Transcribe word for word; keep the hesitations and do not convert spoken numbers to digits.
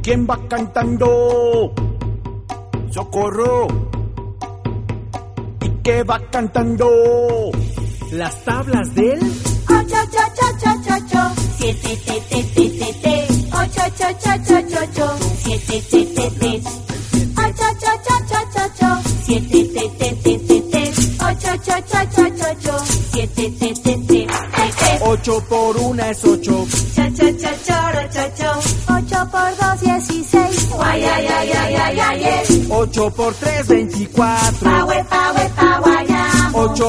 ¿Quién va cantando? ¡Socorro! ¿Y qué va cantando? Las tablas del ocho, ocho, ocho, ocho, ocho, siete, te, te, te, te, te, ocho, ocho, ocho, ocho, ocho, siete, te, te, te, ocho, ocho, ocho, ocho, ocho, siete, te, te, te, te, te, ocho, ocho, ocho, ocho, ocho, siete, te, te, te, te, te. Ocho por una es ocho. Cha, cha, cha, choro, cho, cho. Ocho por dos, dieciséis. Guay, ay, ay, ay, ay, ay, ay. Ocho por tres, veinticuatro. Pa, we, pa, we, pa, guayamo. Ocho